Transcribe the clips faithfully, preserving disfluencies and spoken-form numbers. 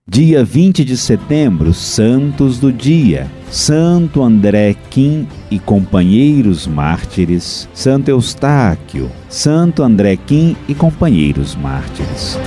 Dia vinte de setembro, Santos do Dia. Santo André Quim e companheiros mártires. Santo Eustáquio. Santo André Quim e companheiros mártires.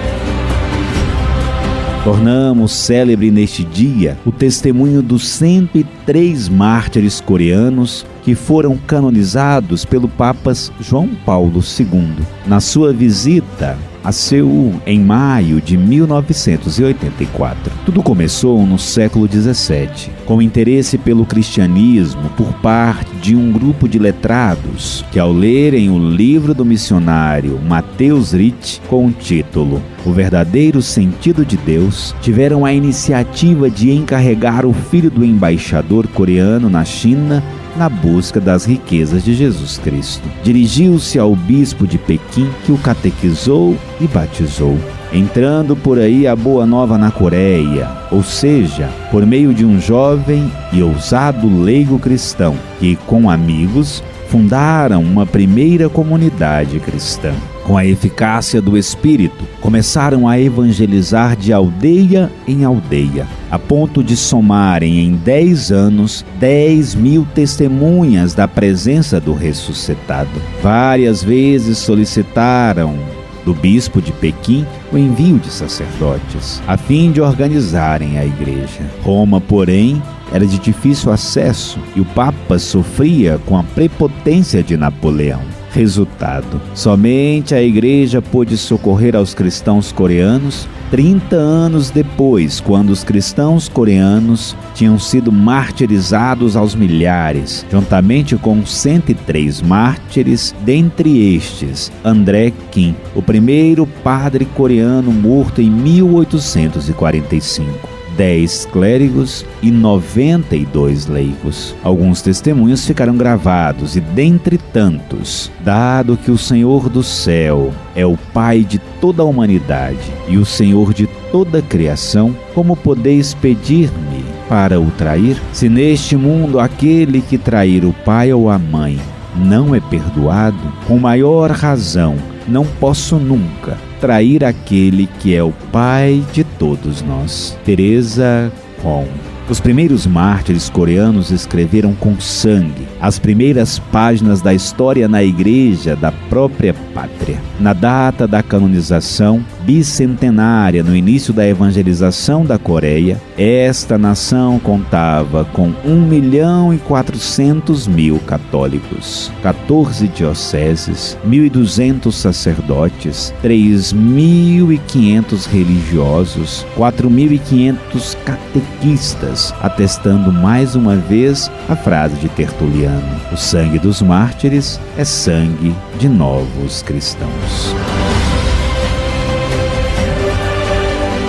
Tornamos célebre neste dia o testemunho dos cento e três mártires coreanos que foram canonizados pelo Papa João Paulo segundo, na sua visita a Seul em maio de mil novecentos e oitenta e quatro. Tudo começou no século dezessete, com o interesse pelo cristianismo por parte de um grupo de letrados que, ao lerem o livro do missionário Mateus Ricci com o título O Verdadeiro Sentido de Deus, tiveram a iniciativa de encarregar o filho do embaixador coreano na China na busca das riquezas de Jesus Cristo. Dirigiu-se ao bispo de Pequim, que o catequizou e batizou. Entrando por aí a boa nova na Coreia, ou seja, por meio de um jovem e ousado leigo cristão, que, com amigos, fundaram uma primeira comunidade cristã. Com a eficácia do Espírito, começaram a evangelizar de aldeia em aldeia, a ponto de somarem em dez anos dez mil testemunhas da presença do ressuscitado. Várias vezes solicitaram do bispo de Pequim o envio de sacerdotes, a fim de organizarem a igreja. Roma, porém, era de difícil acesso e o Papa sofria com a prepotência de Napoleão. Resultado: somente a igreja pôde socorrer aos cristãos coreanos trinta anos depois, quando os cristãos coreanos tinham sido martirizados aos milhares, juntamente com cento e três mártires, dentre estes André Quim, o primeiro padre coreano morto em mil oitocentos e quarenta e cinco. Dez clérigos e noventa e dois leigos. Alguns testemunhos ficaram gravados e, dentre tantos, dado que o Senhor do céu é o Pai de toda a humanidade e o Senhor de toda a criação, como podeis pedir-me para o trair? Se neste mundo aquele que trair o pai ou a mãe não é perdoado, com maior razão não posso nunca trair aquele que é o Pai de todos nós. Teresa Kwon. Os primeiros mártires coreanos escreveram com sangue as primeiras páginas da história na igreja da própria pátria. Na data da canonização bicentenária, no início da evangelização da Coreia, esta nação contava com um milhão e quatrocentos mil católicos, quatorze dioceses, mil e duzentos sacerdotes, três mil e quinhentos religiosos, quatro mil e quinhentos catequistas, atestando mais uma vez a frase de Tertuliano: o sangue dos mártires é sangue de novos cristãos.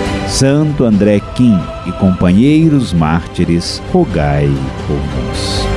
Santo André Quim e companheiros mártires, rogai por nós.